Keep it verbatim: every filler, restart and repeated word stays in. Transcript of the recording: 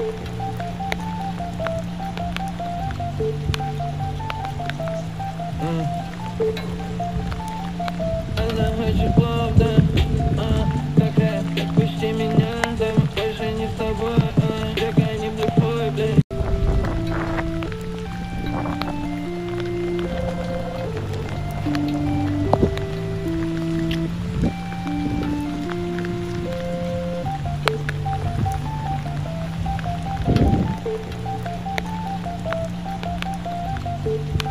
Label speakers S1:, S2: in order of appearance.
S1: Она хочет плавно, а, такая, отпусти меня, да, больше не с тобой, а, такая не блефуй, блин. Thank you.